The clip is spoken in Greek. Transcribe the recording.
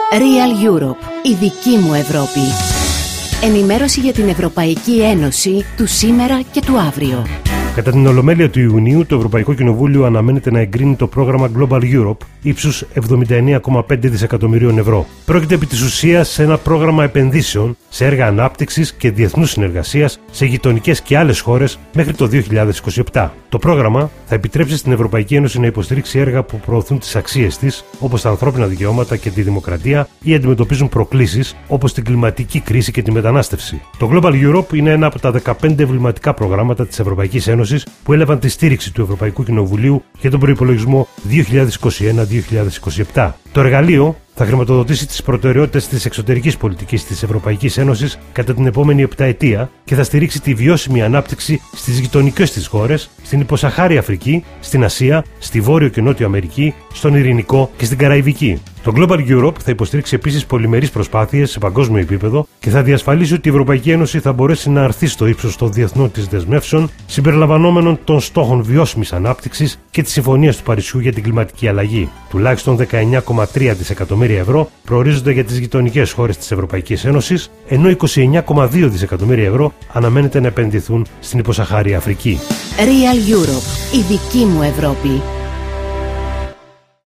Real Europe, η δική μου Ευρώπη. Ενημέρωση για την Ευρωπαϊκή Ένωση του σήμερα και του αύριο. Κατά την Ολομέλεια του Ιουνίου, το Ευρωπαϊκό Κοινοβούλιο αναμένεται να εγκρίνει το πρόγραμμα Global Europe ύψους 79,5 δισεκατομμυρίων ευρώ. Πρόκειται επί της ουσίας σε ένα πρόγραμμα επενδύσεων σε έργα ανάπτυξης και διεθνούς συνεργασίας σε γειτονικές και άλλες χώρες μέχρι το 2027. Το πρόγραμμα θα επιτρέψει στην Ευρωπαϊκή Ένωση να υποστηρίξει έργα που προωθούν τις αξίες της, όπως τα ανθρώπινα δικαιώματα και τη δημοκρατία, ή αντιμετωπίζουν προκλήσεις όπως την κλιματική κρίση και τη μετανάστευση. Το Global Europe είναι ένα από τα 15 εμβληματικά προγράμματα της Ευρωπαϊκής Ένωσης που έλαβαν τη στήριξη του Ευρωπαϊκού Κοινοβουλίου για τον προϋπολογισμό 2021-2027. Το εργαλείο θα χρηματοδοτήσει τις προτεραιότητες της εξωτερικής πολιτικής της Ευρωπαϊκής Ένωσης κατά την επόμενη επταετία και θα στηρίξει τη βιώσιμη ανάπτυξη στις γειτονικές της χώρες, στην υποσαχάρη Αφρική, στην Ασία, στη Βόρειο και Νότιο Αμερική, στον Ειρηνικό και στην Καραϊβική. Το Global Europe θα υποστηρίξει επίσης πολυμερείς προσπάθειες σε παγκόσμιο επίπεδο και θα διασφαλίσει ότι η Ευρωπαϊκή Ένωση θα μπορέσει να αρθεί στο ύψος των διεθνών της δεσμεύσεων, συμπεριλαμβανομένων των στόχων βιώσιμης ανάπτυξης και της Συμφωνίας του Παρισιού για την κλιματική αλλαγή. Τουλάχιστον 19,3 δισεκατομμύρια ευρώ προορίζονται για τις γειτονικές χώρες της Ευρωπαϊκής Ένωσης, ενώ 29,2 δισεκατομμύρια ευρώ αναμένεται να επενδυθούν στην υποσαχάρη Αφρική. Real Europe, η δική μου Ευρώπη.